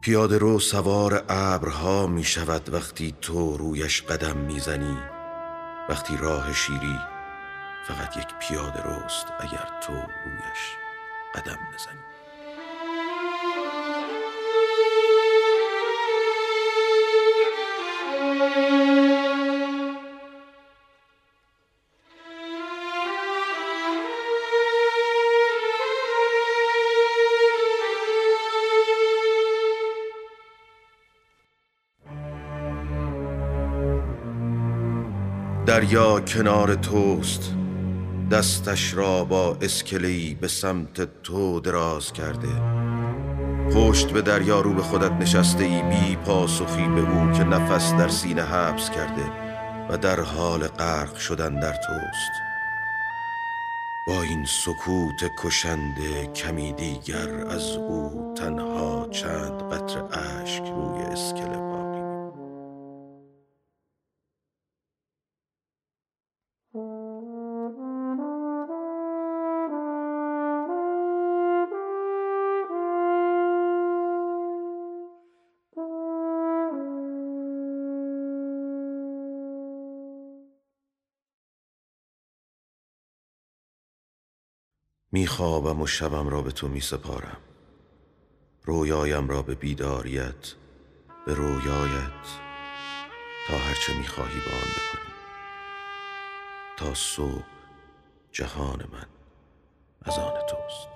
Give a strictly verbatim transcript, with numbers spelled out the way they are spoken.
پیاده رو سوار ابرها می شود وقتی تو رویش قدم می زنی. وقتی راه شیری فقط یک پیاده روست اگر تو رویش قدم بزنی. دریا کنار توست، دستش را با اسکله‌ای به سمت تو دراز کرده. پشت به دریا رو به خودت نشسته ای، بی پاسخی به او که نفس در سینه حبس کرده و در حال غرق شدن در توست. با این سکوت کشنده کمی دیگر از او تنها چند قطره اشک روی اسکله باقی. می خوابم و شبم را به تو می سپارم، رویایم را به بیداریت، به رویایت، تا هرچه می خواهی با آن بکنی. تا صبح جهان من از آن توست.